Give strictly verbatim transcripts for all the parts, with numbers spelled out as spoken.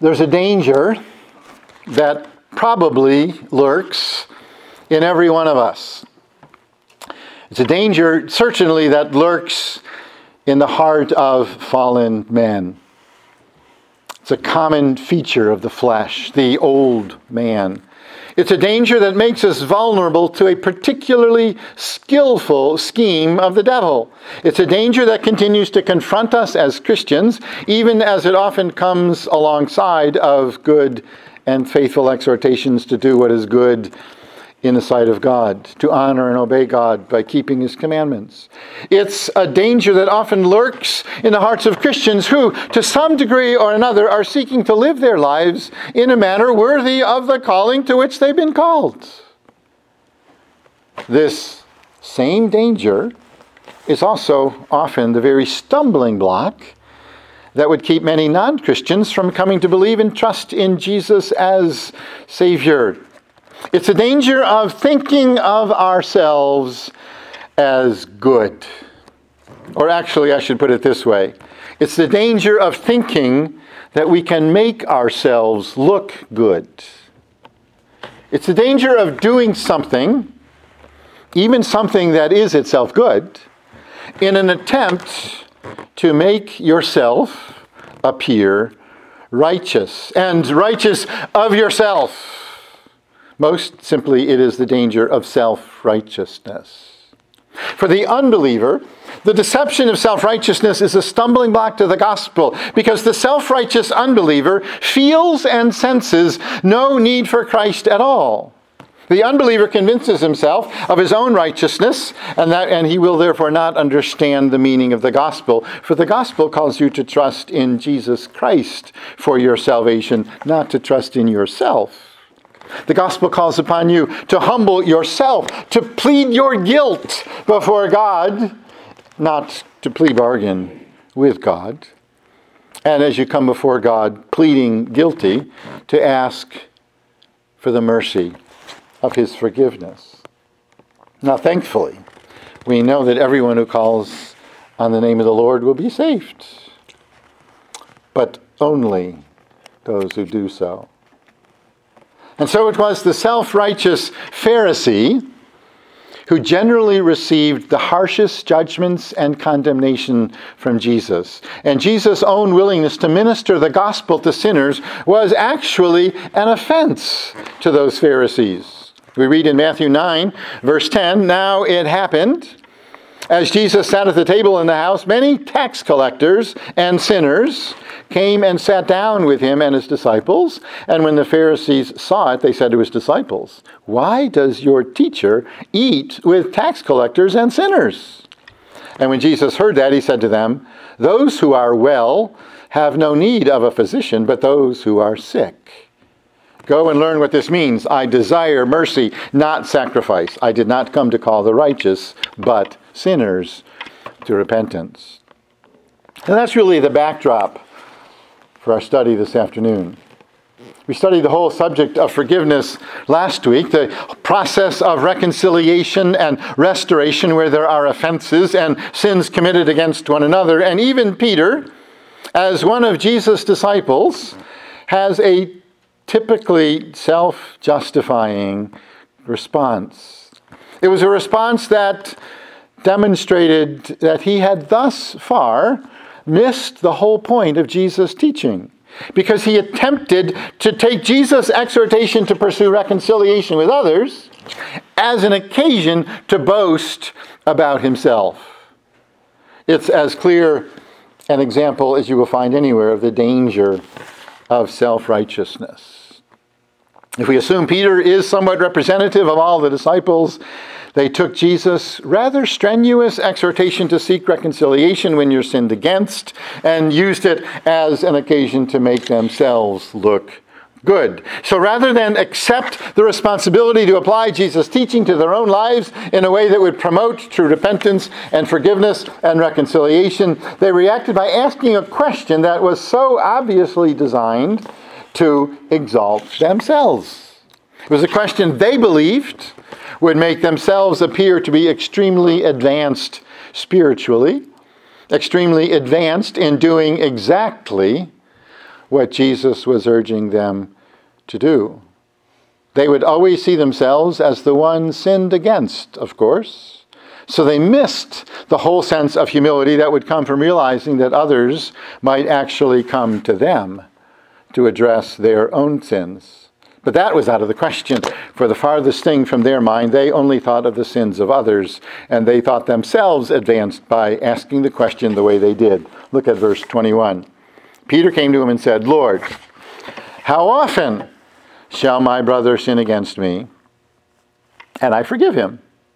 There's a danger that probably lurks in every one of us. It's a danger, certainly, that lurks in the heart of fallen men. It's a common feature of the flesh, the old man. It's a danger that makes us vulnerable to a particularly skillful scheme of the devil. It's a danger that continues to confront us as Christians, even as it often comes alongside of good and faithful exhortations to do what is good in the sight of God, to honor and obey God by keeping His commandments. It's a danger that often lurks in the hearts of Christians who, to some degree or another, are seeking to live their lives in a manner worthy of the calling to which they've been called. This same danger is also often the very stumbling block that would keep many non-Christians from coming to believe and trust in Jesus as Savior. It's a danger of thinking of ourselves as good. Or actually, I should put it this way. It's the danger of thinking that we can make ourselves look good. It's the danger of doing something, even something that is itself good, in an attempt to make yourself appear righteous, and righteous of yourself. Most simply, it is the danger of self-righteousness. For the unbeliever, the deception of self-righteousness is a stumbling block to the gospel, because the self-righteous unbeliever feels and senses no need for Christ at all. The unbeliever convinces himself of his own righteousness, and that, and he will therefore not understand the meaning of the gospel. For the gospel calls you to trust in Jesus Christ for your salvation, not to trust in yourself. The gospel calls upon you to humble yourself, to plead your guilt before God, not to plea bargain with God. And as you come before God pleading guilty, to ask for the mercy of His forgiveness. Now, thankfully, we know that everyone who calls on the name of the Lord will be saved, but only those who do so. And so it was the self-righteous Pharisee who generally received the harshest judgments and condemnation from Jesus. And Jesus' own willingness to minister the gospel to sinners was actually an offense to those Pharisees. We read in Matthew nine, verse ten, "Now it happened, as Jesus sat at the table in the house, many tax collectors and sinners came and sat down with him and his disciples. And when the Pharisees saw it, they said to his disciples, 'Why does your teacher eat with tax collectors and sinners?' And when Jesus heard that, he said to them, 'Those who are well have no need of a physician, but those who are sick. Go and learn what this means. I desire mercy, not sacrifice. I did not come to call the righteous, but sinners to repentance.'" And that's really the backdrop for our study this afternoon. We studied the whole subject of forgiveness last week, the process of reconciliation and restoration where there are offenses and sins committed against one another. And even Peter, as one of Jesus' disciples, has a typically self-justifying response. It was a response that demonstrated that he had thus far missed the whole point of Jesus' teaching, because he attempted to take Jesus' exhortation to pursue reconciliation with others as an occasion to boast about himself. It's as clear an example as you will find anywhere of the danger of self-righteousness. If we assume Peter is somewhat representative of all the disciples, they took Jesus' rather strenuous exhortation to seek reconciliation when you're sinned against and used it as an occasion to make themselves look good. So rather than accept the responsibility to apply Jesus' teaching to their own lives in a way that would promote true repentance and forgiveness and reconciliation, they reacted by asking a question that was so obviously designed to exalt themselves. It was a question they believed would make themselves appear to be extremely advanced spiritually, extremely advanced in doing exactly what Jesus was urging them to do. They would always see themselves as the one sinned against, of course. So they missed the whole sense of humility that would come from realizing that others might actually come to them to address their own sins. But that was out of the question. For the farthest thing from their mind, they only thought of the sins of others, and they thought themselves advanced by asking the question the way they did. Look at verse twenty-one. Peter came to him and said, "Lord, how often shall my brother sin against me, and I forgive him?"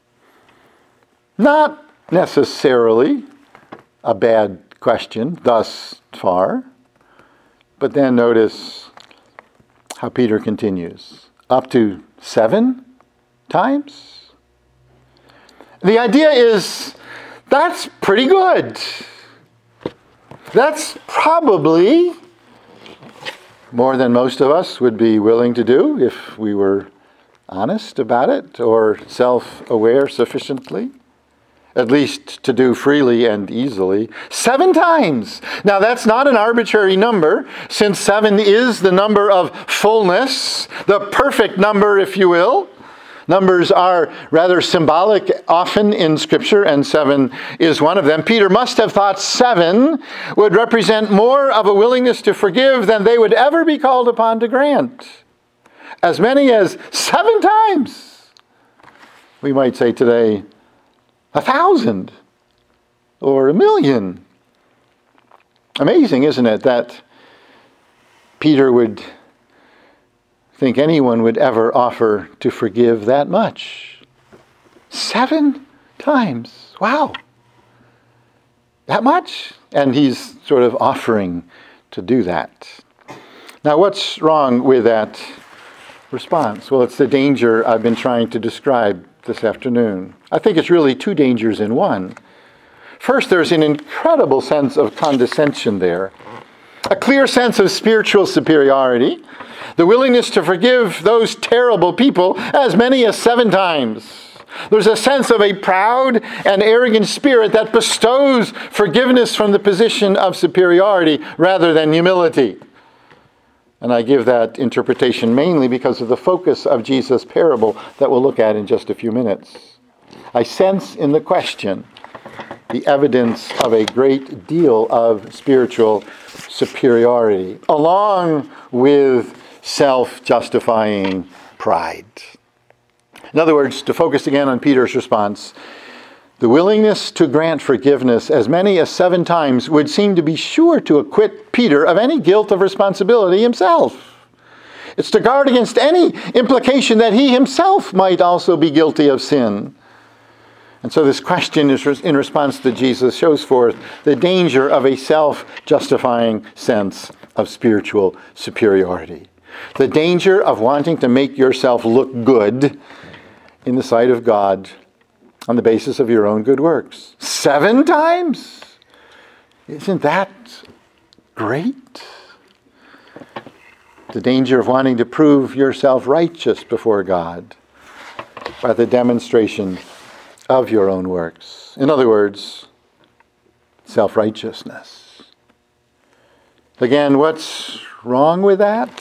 Not necessarily a bad question thus far, but then notice how Peter continues. Up to seven times? The idea is, that's pretty good. That's probably more than most of us would be willing to do if we were honest about it or self-aware sufficiently. At least to do freely and easily. Seven times. Now that's not an arbitrary number, since seven is the number of fullness, the perfect number, if you will. Numbers are rather symbolic often in Scripture, and seven is one of them. Peter must have thought seven would represent more of a willingness to forgive than they would ever be called upon to grant. As many as seven times. We might say today, a thousand or a million. Amazing, isn't it, that Peter would think anyone would ever offer to forgive that much. Seven times. Wow. That much? And he's sort of offering to do that. Now, what's wrong with that response? Well, it's the danger I've been trying to describe this afternoon. I think it's really two dangers in one. First, there's an incredible sense of condescension there. A clear sense of spiritual superiority. The willingness to forgive those terrible people as many as seven times. There's a sense of a proud and arrogant spirit that bestows forgiveness from the position of superiority rather than humility. And I give that interpretation mainly because of the focus of Jesus' parable that we'll look at in just a few minutes. I sense in the question the evidence of a great deal of spiritual superiority, along with self-justifying pride. In other words, to focus again on Peter's response, the willingness to grant forgiveness as many as seven times would seem to be sure to acquit Peter of any guilt of responsibility himself. It's to guard against any implication that he himself might also be guilty of sin. And so this question is in response to Jesus shows forth the danger of a self-justifying sense of spiritual superiority. The danger of wanting to make yourself look good in the sight of God on the basis of your own good works. Seven times? Isn't that great? The danger of wanting to prove yourself righteous before God by the demonstration of your own works. In other words, self-righteousness. Again, what's wrong with that?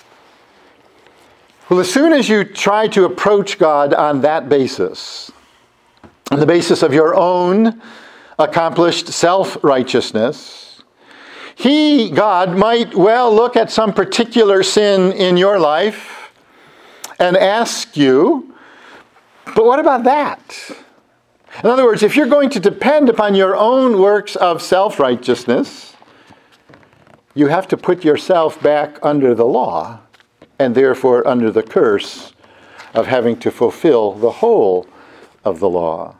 Well, as soon as you try to approach God on that basis, on the basis of your own accomplished self-righteousness, He, God, might well look at some particular sin in your life and ask you, but what about that? In other words, if you're going to depend upon your own works of self-righteousness, you have to put yourself back under the law, and therefore under the curse of having to fulfill the whole of the law.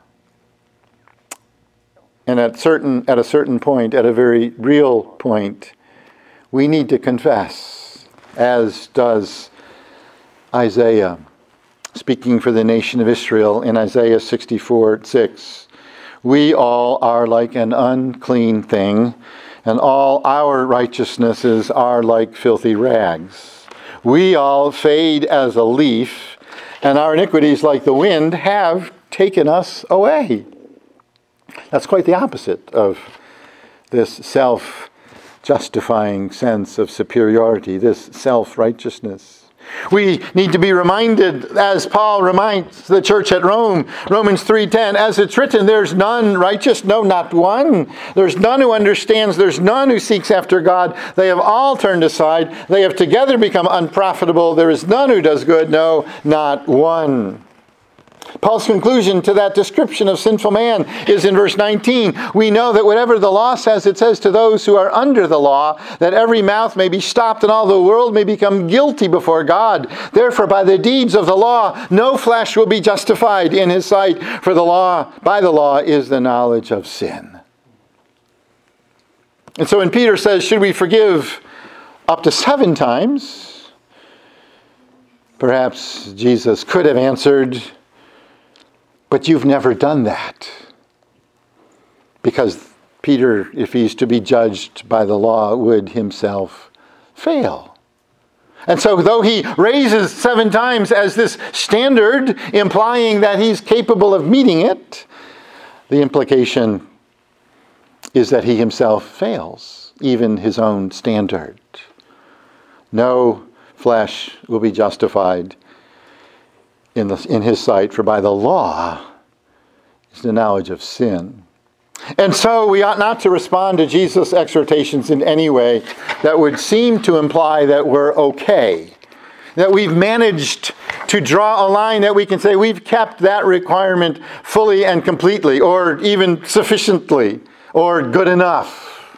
And at certain at a certain point, at a very real point, we need to confess, as does Isaiah, speaking for the nation of Israel in Isaiah sixty-four six. We all are like an unclean thing, and all our righteousnesses are like filthy rags. We all fade as a leaf, and our iniquities, like the wind, have taken us away. That's quite the opposite of this self justifying sense of superiority, this self-righteousness. We need to be reminded, as Paul reminds the church at Rome, Romans three ten, as it's written, there's none righteous, no, not one. There's none who understands, there's none who seeks after God. They have all turned aside. They have together become unprofitable. There is none who does good, no, not one. Paul's conclusion to that description of sinful man is in verse nineteen. We know that whatever the law says, it says to those who are under the law, that every mouth may be stopped and all the world may become guilty before God. Therefore, by the deeds of the law, no flesh will be justified in his sight, for the law, by the law, is the knowledge of sin. And so when Peter says, should we forgive up to seven times? Perhaps Jesus could have answered, but you've never done that. Because Peter, if he's to be judged by the law, would himself fail. And so though he raises seven times as this standard, implying that he's capable of meeting it, the implication is that he himself fails, even his own standard. No flesh will be justified in the in his sight, for by the law is the knowledge of sin. And so we ought not to respond to Jesus' exhortations in any way that would seem to imply that we're okay, that we've managed to draw a line that we can say we've kept that requirement fully and completely, or even sufficiently, or good enough.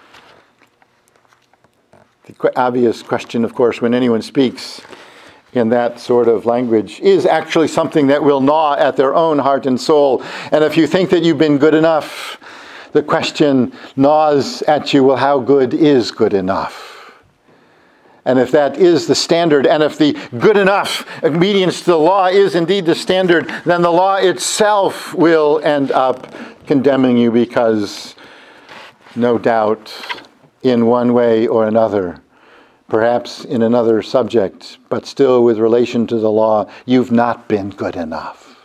The obvious question, of course, when anyone speaks in that sort of language is actually something that will gnaw at their own heart and soul. And if you think that you've been good enough, the question gnaws at you, well, how good is good enough? And if that is the standard, and if the good enough obedience to the law is indeed the standard, then the law itself will end up condemning you, because no doubt in one way or another, perhaps in another subject, but still with relation to the law, you've not been good enough.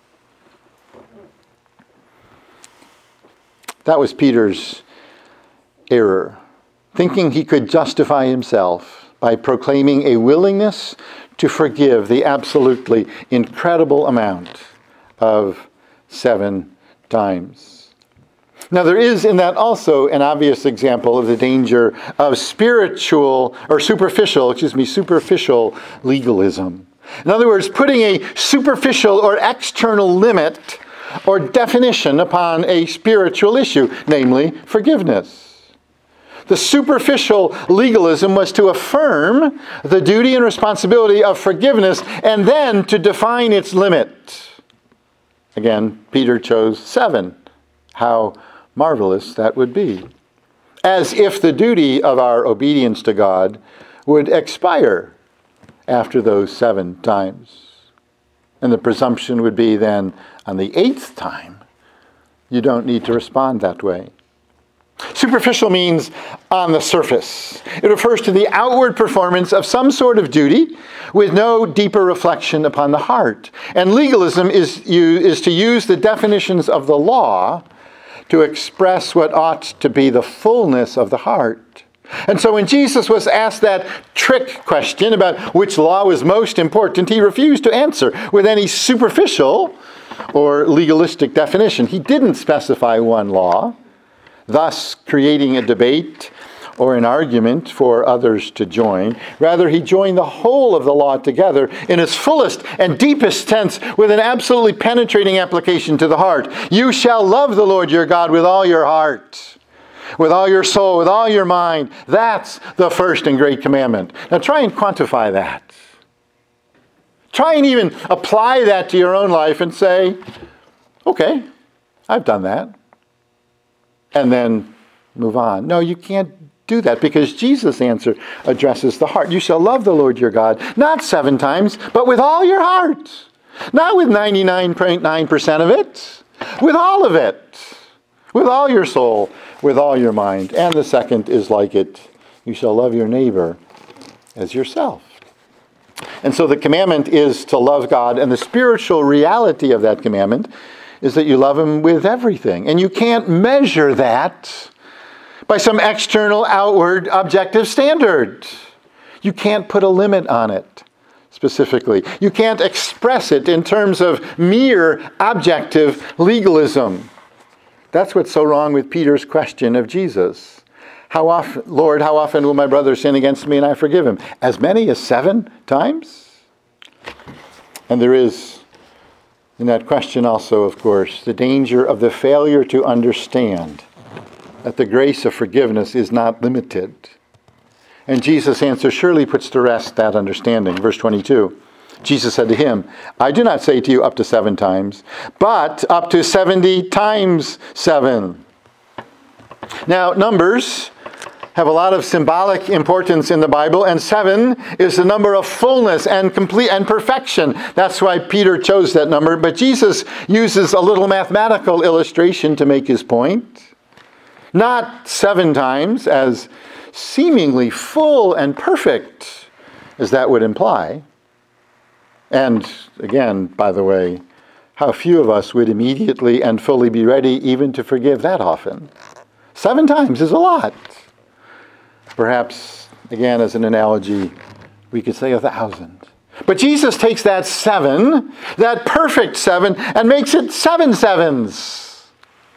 That was Peter's error, thinking he could justify himself by proclaiming a willingness to forgive the absolutely incredible amount of seven times. Now, there is in that also an obvious example of the danger of spiritual or superficial, excuse me, superficial legalism. In other words, putting a superficial or external limit or definition upon a spiritual issue, namely forgiveness. The superficial legalism was to affirm the duty and responsibility of forgiveness and then to define its limit. Again, Peter chose seven. How marvelous that would be. As if the duty of our obedience to God would expire after those seven times. And the presumption would be then, on the eighth time, you don't need to respond that way. Superficial means on the surface. It refers to the outward performance of some sort of duty with no deeper reflection upon the heart. And legalism is, is to use the definitions of the law to express what ought to be the fullness of the heart. And so when Jesus was asked that trick question about which law was most important, he refused to answer with any superficial or legalistic definition. He didn't specify one law, thus creating a debate or an argument for others to join. Rather, he joined the whole of the law together in its fullest and deepest sense with an absolutely penetrating application to the heart. You shall love the Lord your God with all your heart, with all your soul, with all your mind. That's the first and great commandment. Now try and quantify that. Try and even apply that to your own life and say, okay, I've done that. And then move on. No, you can't do that, because Jesus' answer addresses the heart. You shall love the Lord your God, not seven times, but with all your heart. Not with ninety-nine point nine percent of it, with all of it. With all your soul, with all your mind. And the second is like it. You shall love your neighbor as yourself. And so the commandment is to love God, and the spiritual reality of that commandment is that you love him with everything. And you can't measure that by some external, outward, objective standard. You can't put a limit on it specifically. You can't express it in terms of mere objective legalism. That's what's so wrong with Peter's question of Jesus. How often, Lord, how often will my brother sin against me and I forgive him? As many as seven times? And there is, in that question also, of course, the danger of the failure to understand that the grace of forgiveness is not limited. And Jesus' answer surely puts to rest that understanding. Verse twenty-two, Jesus said to him, I do not say to you up to seven times, but up to seventy times seven. Now, numbers have a lot of symbolic importance in the Bible, and seven is the number of fullness and complete and perfection. That's why Peter chose that number. But Jesus uses a little mathematical illustration to make his point. Not seven times as seemingly full and perfect as that would imply. And again, by the way, how few of us would immediately and fully be ready even to forgive that often. Seven times is a lot. Perhaps, again, as an analogy, we could say a thousand. But Jesus takes that seven, that perfect seven, and makes it seven sevens.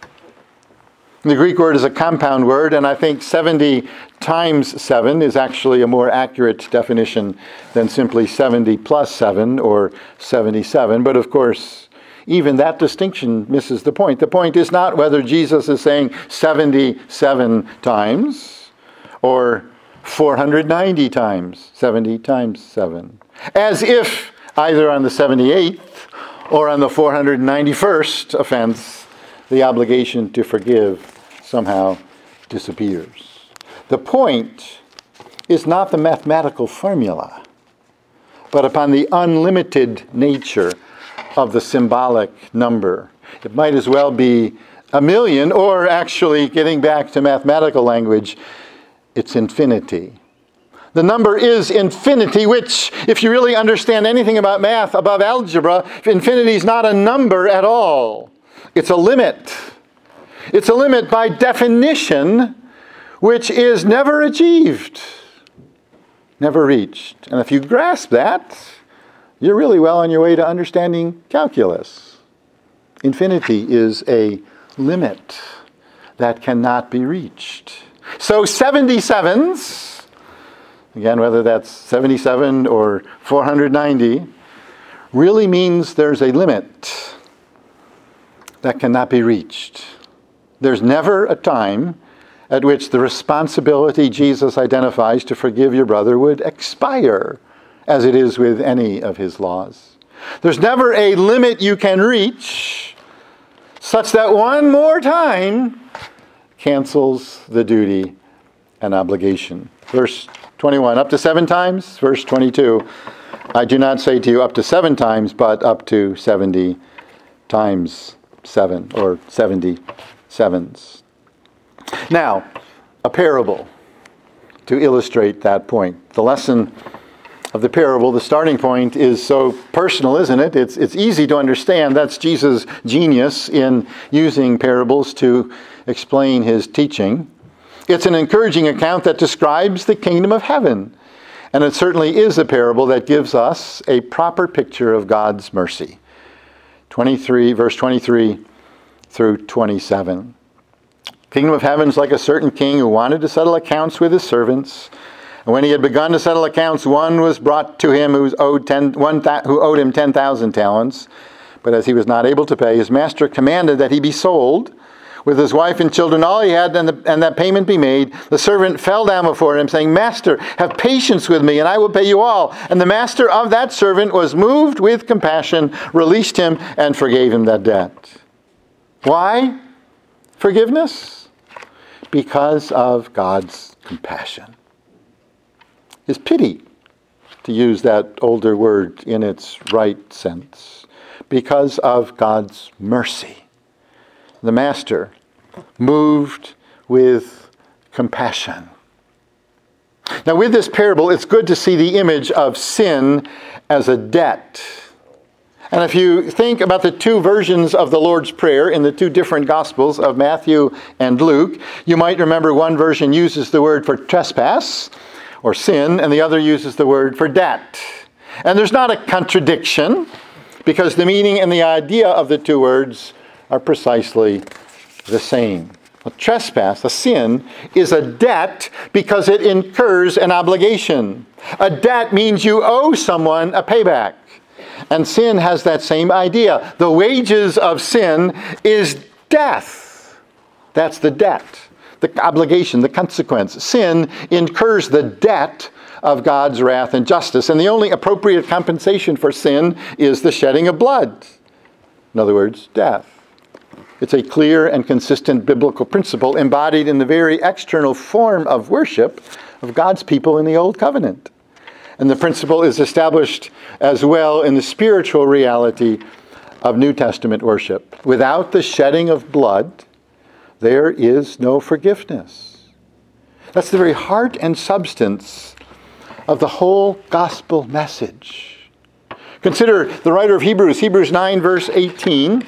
The Greek word is a compound word, and I think seventy times seven is actually a more accurate definition than simply seventy plus seven or seventy-seven. But of course, even that distinction misses the point. The point is not whether Jesus is saying seventy-seven times or four hundred ninety times, seventy times seven. As if either on the seventy-eighth or on the four hundred ninety-first offense, the obligation to forgive somehow disappears. The point is not the mathematical formula, but upon the unlimited nature of the symbolic number. It might as well be a million, or actually, getting back to mathematical language, it's infinity. The number is infinity, which, if you really understand anything about math above algebra, infinity is not a number at all. It's a limit. It's a limit by definition, which is never achieved, never reached. And if you grasp that, you're really well on your way to understanding calculus. Infinity is a limit that cannot be reached. So seventy-sevens, again, whether that's seventy-seven or four hundred ninety, really means there's a limit that cannot be reached. There's never a time at which the responsibility Jesus identifies to forgive your brother would expire, as it is with any of his laws. There's never a limit you can reach such that one more time cancels the duty and obligation. Verse twenty-one, up to seven times. Verse twenty-two, I do not say to you up to seven times, but up to seventy times seven, or seventy sevens. Now, a parable to illustrate that point. The lesson of the parable, the starting point, is so personal, isn't it? It's, it's easy to understand. That's Jesus' genius in using parables to explain his teaching. It's an encouraging account that describes the kingdom of heaven. And it certainly is a parable that gives us a proper picture of God's mercy. twenty-three, verse twenty-three through twenty-seven. Kingdom of heaven is like a certain king who wanted to settle accounts with his servants. And when he had begun to settle accounts, one was brought to him who owed, ten, one th- who owed him ten thousand talents. But as he was not able to pay, his master commanded that he be sold, with his wife and children, all he had, and, the, and that payment be made. The servant fell down before him, saying, Master, have patience with me, and I will pay you all. And the master of that servant was moved with compassion, released him, and forgave him that debt. Why forgiveness? Because of God's compassion. His pity, to use that older word in its right sense. Because of God's mercy. The master moved with compassion. Now, with this parable, it's good to see the image of sin as a debt, And if you think about the two versions of the Lord's Prayer in the two different Gospels of Matthew and Luke, you might remember one version uses the word for trespass or sin, and the other uses the word for debt. And there's not a contradiction, because the meaning and the idea of the two words are precisely the same. A trespass, a sin, is a debt because it incurs an obligation. A debt means you owe someone a payback. And sin has that same idea. The wages of sin is death. That's the debt, the obligation, the consequence. Sin incurs the debt of God's wrath and justice. And the only appropriate compensation for sin is the shedding of blood. In other words, death. It's a clear and consistent biblical principle embodied in the very external form of worship of God's people in the Old Covenant. And the principle is established as well in the spiritual reality of New Testament worship. Without the shedding of blood, there is no forgiveness. That's the very heart and substance of the whole gospel message. Consider the writer of Hebrews, Hebrews nine, verse eighteen.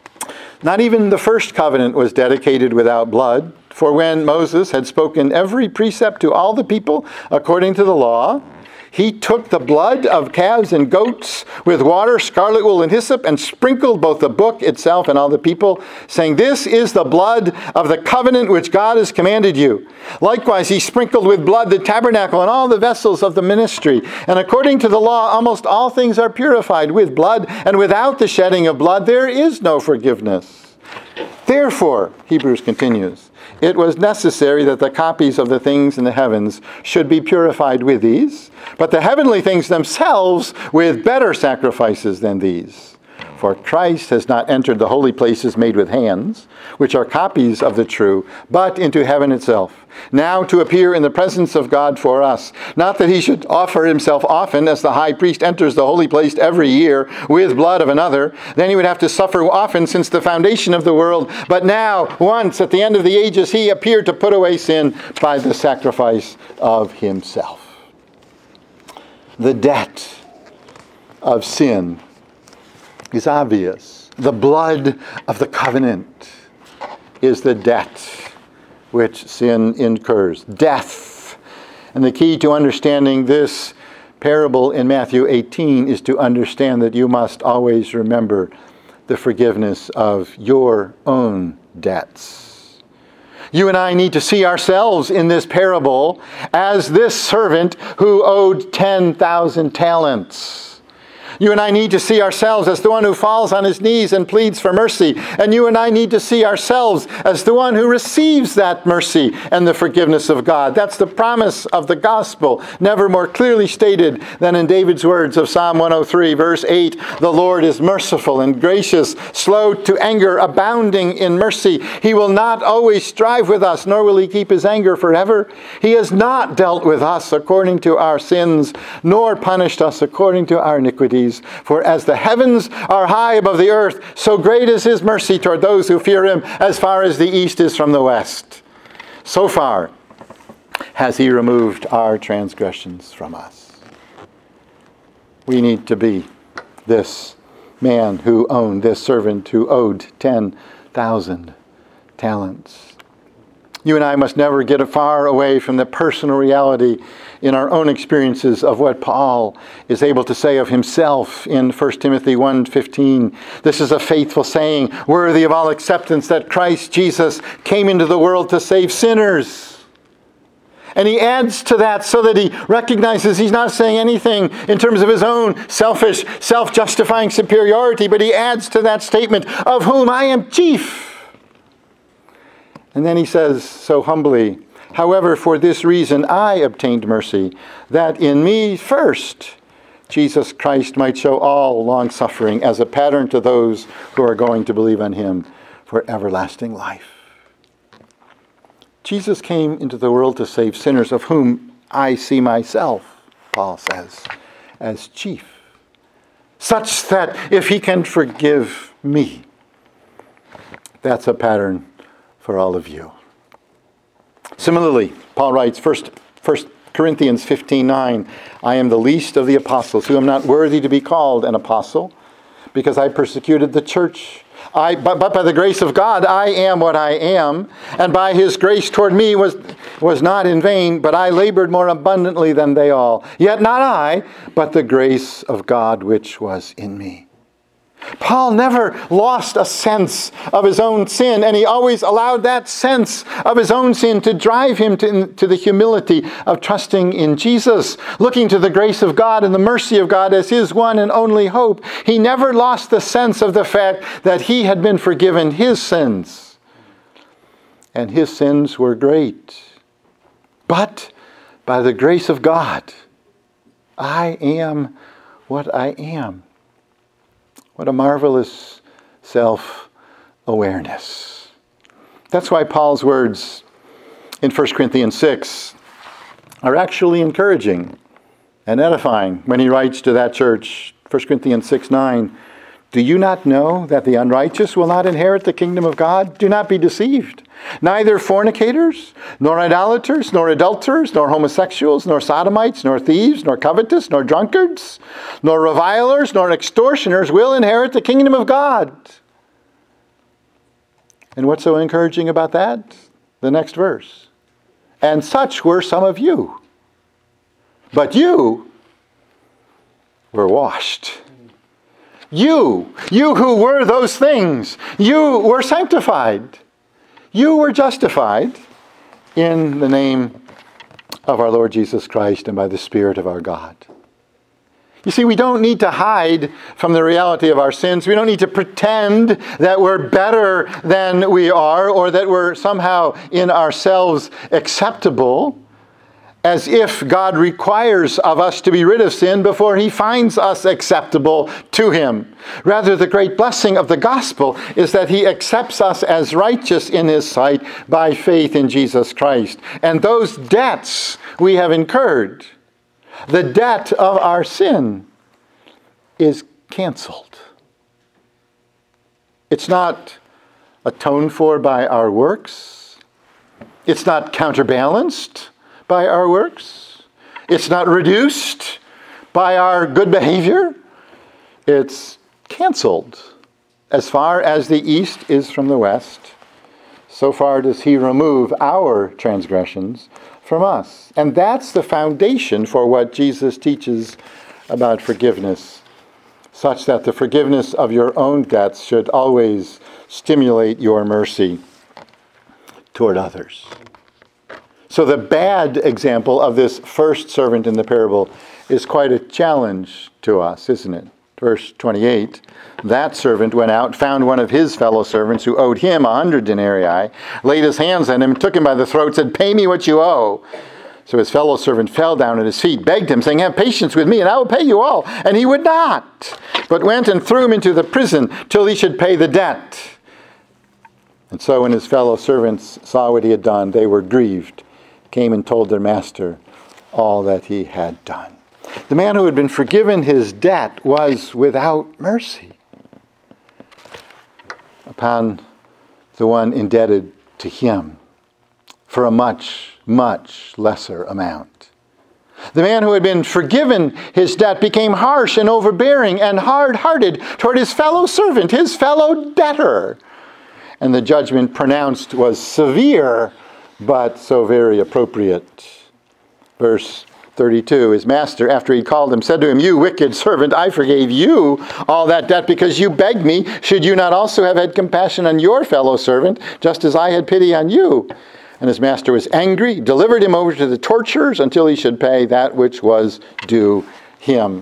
Not even the first covenant was dedicated without blood, for when Moses had spoken every precept to all the people according to the law, he took the blood of calves and goats with water, scarlet wool, and hyssop, and sprinkled both the book itself and all the people, saying, "This is the blood of the covenant which God has commanded you." Likewise, he sprinkled with blood the tabernacle and all the vessels of the ministry. And according to the law, almost all things are purified with blood, and without the shedding of blood, there is no forgiveness. Therefore, Hebrews continues, it was necessary that the copies of the things in the heavens should be purified with these, but the heavenly things themselves with better sacrifices than these. For Christ has not entered the holy places made with hands, which are copies of the true, but into heaven itself, now to appear in the presence of God for us. Not that he should offer himself often, as the high priest enters the holy place every year with blood of another. Then he would have to suffer often since the foundation of the world. But now, once at the end of the ages, he appeared to put away sin by the sacrifice of himself. The debt of sin is obvious. The blood of the covenant is the debt which sin incurs. Death. And the key to understanding this parable in Matthew eighteen is to understand that you must always remember the forgiveness of your own debts. You and I need to see ourselves in this parable as this servant who owed ten thousand talents. You and I need to see ourselves as the one who falls on his knees and pleads for mercy. And you and I need to see ourselves as the one who receives that mercy and the forgiveness of God. That's the promise of the gospel, never more clearly stated than in David's words of Psalm one oh three, verse eight. The Lord is merciful and gracious, slow to anger, abounding in mercy. He will not always strive with us, nor will he keep his anger forever. He has not dealt with us according to our sins, nor punished us according to our iniquities. For as the heavens are high above the earth, so great is his mercy toward those who fear him, as far as the east is from the west. So far has he removed our transgressions from us. We need to be this man who owned, this servant who owed ten thousand talents. You and I must never get far away from the personal reality in our own experiences of what Paul is able to say of himself in First Timothy one fifteen. This is a faithful saying, worthy of all acceptance, that Christ Jesus came into the world to save sinners. And he adds to that so that he recognizes he's not saying anything in terms of his own selfish, self-justifying superiority, but he adds to that statement, of whom I am chief. And then he says so humbly, however, for this reason I obtained mercy, that in me first Jesus Christ might show all long-suffering as a pattern to those who are going to believe on him for everlasting life. Jesus came into the world to save sinners, of whom I see myself, Paul says, as chief, such that if he can forgive me, that's a pattern for all of you. Similarly, Paul writes, First Corinthians fifteen nine, I am the least of the apostles, who am not worthy to be called an apostle, because I persecuted the church. I, but, but by the grace of God, I am what I am, and by his grace toward me was, was not in vain, but I labored more abundantly than they all. Yet not I, but the grace of God which was in me. Paul never lost a sense of his own sin, and he always allowed that sense of his own sin to drive him to, to the humility of trusting in Jesus, looking to the grace of God and the mercy of God as his one and only hope. He never lost the sense of the fact that he had been forgiven his sins, and his sins were great. But by the grace of God, I am what I am. What a marvelous self-awareness. That's why Paul's words in First Corinthians six are actually encouraging and edifying when he writes to that church, First Corinthians six nine, "Do you not know that the unrighteous will not inherit the kingdom of God? Do not be deceived. Neither fornicators, nor idolaters, nor adulterers, nor homosexuals, nor sodomites, nor thieves, nor covetous, nor drunkards, nor revilers, nor extortioners will inherit the kingdom of God." And what's so encouraging about that? The next verse. "And such were some of you. But you were washed." You, you who were those things, you were sanctified. You were justified in the name of our Lord Jesus Christ and by the Spirit of our God. You see, we don't need to hide from the reality of our sins. We don't need to pretend that we're better than we are or that we're somehow in ourselves acceptable, as if God requires of us to be rid of sin before he finds us acceptable to him. Rather, the great blessing of the gospel is that he accepts us as righteous in his sight by faith in Jesus Christ. And those debts we have incurred, the debt of our sin, is canceled. It's not atoned for by our works. It's not counterbalanced by our works. It's not reduced by our good behavior. It's canceled. As far as the east is from the west, so far does he remove our transgressions from us. And that's the foundation for what Jesus teaches about forgiveness, such that the forgiveness of your own debts should always stimulate your mercy toward others. So the bad example of this first servant in the parable is quite a challenge to us, isn't it? Verse twenty-eight, "That servant went out, found one of his fellow servants who owed him a hundred denarii, laid his hands on him, took him by the throat, said, 'Pay me what you owe.' So his fellow servant fell down at his feet, begged him, saying, 'Have patience with me, and I will pay you all.' And he would not, but went and threw him into the prison till he should pay the debt. And so when his fellow servants saw what he had done, they were grieved, came and told their master all that he had done." The man who had been forgiven his debt was without mercy upon the one indebted to him for a much, much lesser amount. The man who had been forgiven his debt became harsh and overbearing and hard-hearted toward his fellow servant, his fellow debtor. And the judgment pronounced was severe, but so very appropriate. Verse thirty-two, his master, after he called him, said to him, "You wicked servant, I forgave you all that debt because you begged me. Should you not also have had compassion on your fellow servant, just as I had pity on you?" And his master was angry, delivered him over to the torturers until he should pay that which was due him.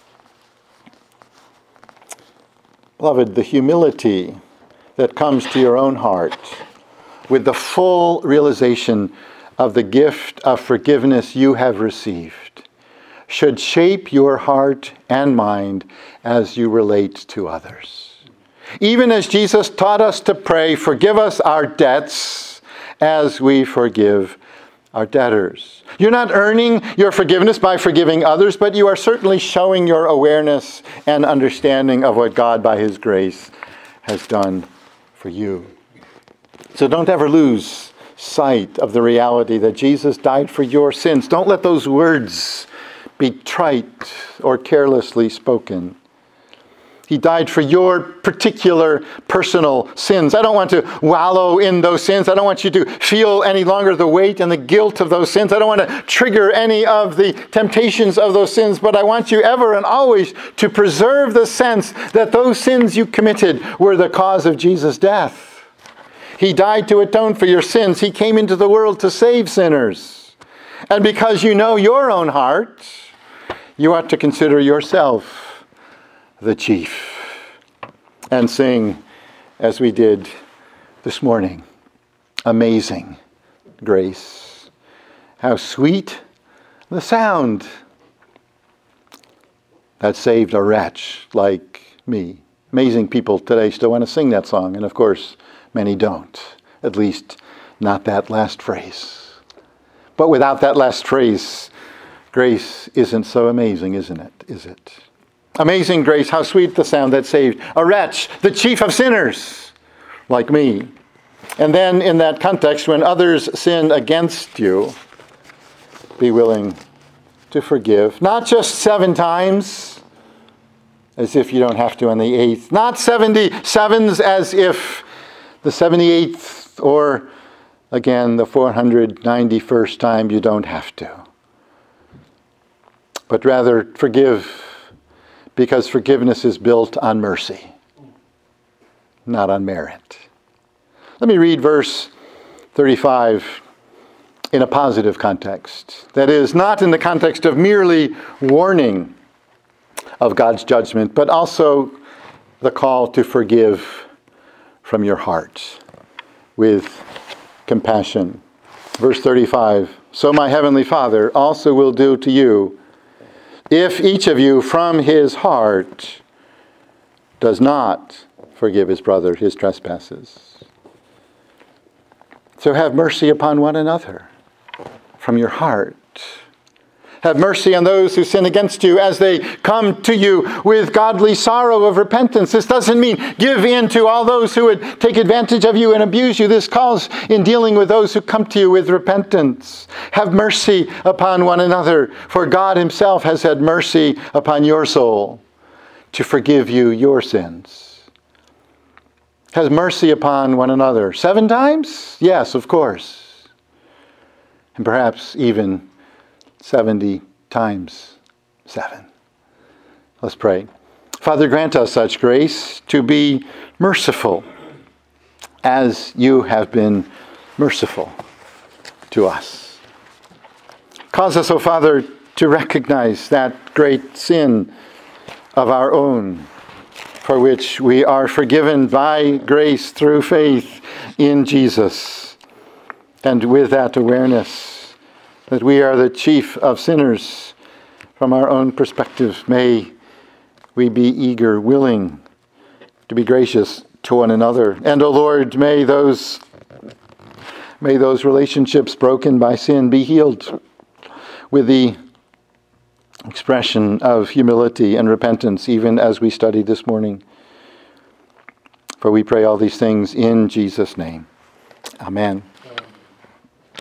Beloved, the humility that comes to your own heart with the full realization of the gift of forgiveness you have received should shape your heart and mind as you relate to others. Even as Jesus taught us to pray, "Forgive us our debts as we forgive our debtors." You're not earning your forgiveness by forgiving others, but you are certainly showing your awareness and understanding of what God by his grace has done for you. So don't ever lose sight of the reality that Jesus died for your sins. Don't let those words be trite or carelessly spoken. He died for your particular personal sins. I don't want to wallow in those sins. I don't want you to feel any longer the weight and the guilt of those sins. I don't want to trigger any of the temptations of those sins, but I want you ever and always to preserve the sense that those sins you committed were the cause of Jesus' death. He died to atone for your sins. He came into the world to save sinners. And because you know your own heart, you ought to consider yourself the chief, and sing, as we did this morning, Amazing Grace. How sweet the sound that saved a wretch like me. Amazing people today still want to sing that song, and of course, many don't. At least not that last phrase. But without that last phrase, grace isn't so amazing, isn't it? Is it? Amazing grace, how sweet the sound that saved a wretch, the chief of sinners, like me. And then in that context, when others sin against you, be willing to forgive. Not just seven times, as if you don't have to on the eighth. Not seventy sevens, as if the seventy-eighth or, again, the four hundred ninety-first time you don't have to. But rather, forgive, because forgiveness is built on mercy, not on merit. Let me read verse thirty-five in a positive context. That is, not in the context of merely warning of God's judgment, but also the call to forgive from your heart with compassion. Verse thirty-five, so my heavenly Father also will do to you if each of you from his heart does not forgive his brother his trespasses. So have mercy upon one another from your heart. Have mercy on those who sin against you as they come to you with godly sorrow of repentance. This doesn't mean give in to all those who would take advantage of you and abuse you. This calls in dealing with those who come to you with repentance. Have mercy upon one another, for God himself has had mercy upon your soul to forgive you your sins. Has mercy upon one another. Seven times? Yes, of course. And perhaps even seventy times seven. Let's pray. Father, grant us such grace to be merciful as you have been merciful to us. Cause us, O Father, to recognize that great sin of our own, for which we are forgiven by grace through faith in Jesus. And with that awareness that we are the chief of sinners from our own perspective, may we be eager, willing to be gracious to one another. And, O Lord, may those, may those relationships broken by sin be healed with the expression of humility and repentance, even as we studied this morning. For we pray all these things in Jesus' name. Amen.